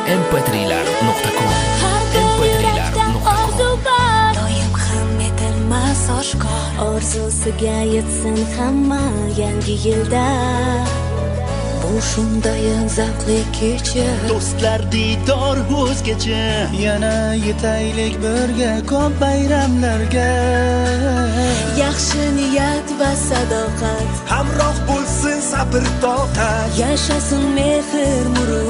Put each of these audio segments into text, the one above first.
mp3.com. Har yurakda orzu bor, doim ham etilmas oshkor. Orzusiga yetsin hamma yangi yilda. Bu shundayin zavqli kecha, do'stlar diydor o'zgacha. Yana yetaylik birga ko'p bayramlarga. yaxshi niyat va sadoqat, Hamroh bo'lsin sabr toqat. yashasin mehr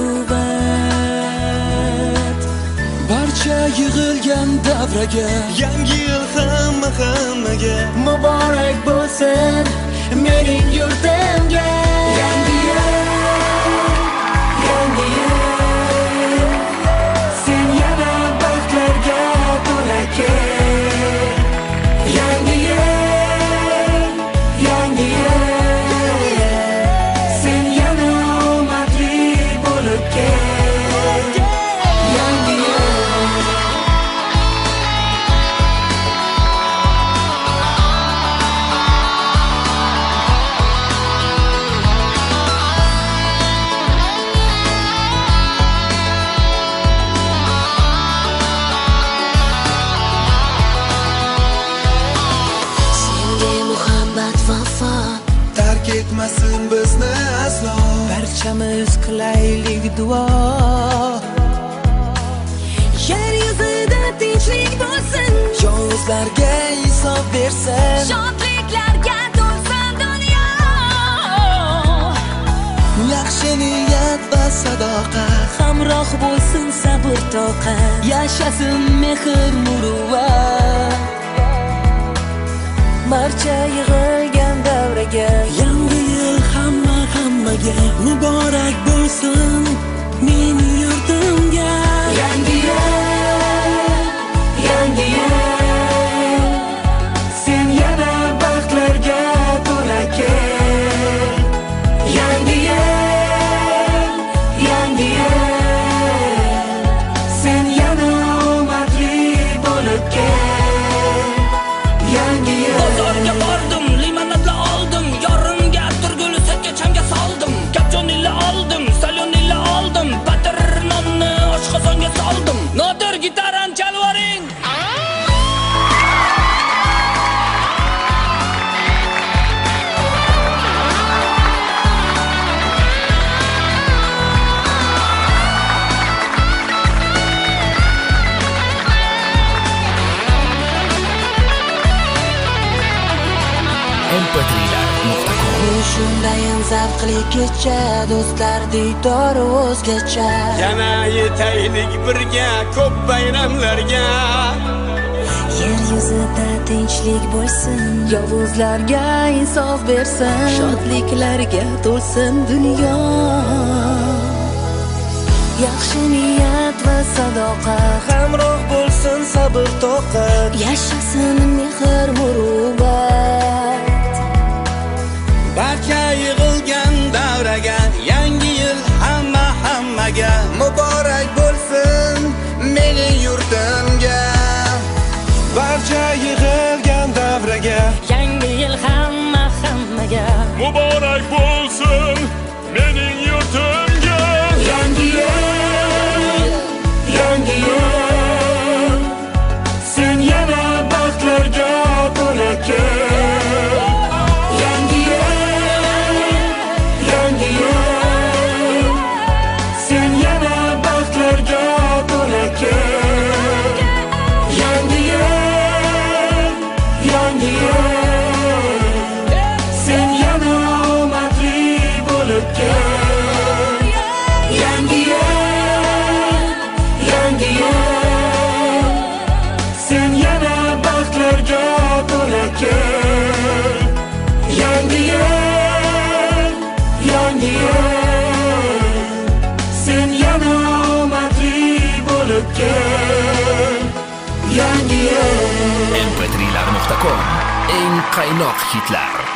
muruvvat. Barcha yig'ilgan davraga, yangi yil hammaga muborak bo'lsin mening yurtimga. Yangi yil, yangi yil, sen yana baxtlarga to'la kel. Yangi yil, yangi yil, sen yana omadli bo'lib kel. Yangi yil. Tark etmasin bizni aslo. Barchamiz qilaylik duo. Yer yuzida tinchlik bo'lsin, Yovuzlarga insof bersin. shodliklarga to'lsin dunyo. Yaxshi niyat va sadoqat. Hamroh bo'lsin sabr toqat, Yashasin mehr muruvvat. barcha yig'ilgan davraga. Yangi yil hammaga muborak bo'lsin mening yurtimga. Yangi yil, yangi yil, sen yana baxtlarga to'la kel. Yangi yil, yangi yil, sen yana omadli bo'lib kel. Yangi yil. Bozorga bordim, limonadla oldim, yorimga turgul sakachamga soldim, kapchonilla oldim, salyonilla oldim, patir nonni oshqozonga soldim. Nodir gitarani chalvoring. mp3.com. Bu shundayin zavqli kecha, do'stlar diydori o'zgacha. Yana yetaylik birga ko'p bayramlarga. Yer yuzida tinchlik bo'lsin, yovuzlarga insof bersin, shodliklarga to'lsin dunyo. Yaxshi niyat va sadoqat, Hamroh bo'lsin sabr toqat. yashasin mehr muruvvat. Barcha yig'ilgan davraga, yangi yil hammaga muborak bo'lsin mening yurtimga. Barcha yig'ilgan davraga, Yangi yil hammaga. Muborak bo'lsin mening yurtimga. yangi yil, yangi yil, sen yana baxtlarga to'la kel. Yangi yil, yangi yil, sen yana baxtlarga to'la kel. Yangi yil, yangi yil, sen yana omadli bo'lib kel. Yangi yil, yangi yil, sen yana baxtlarga to'la kel. Yangi yil, yangi yil, sen yana omadli bo'lib kel. Yangi yil. mp3.com. Eng qaynoq hitlar.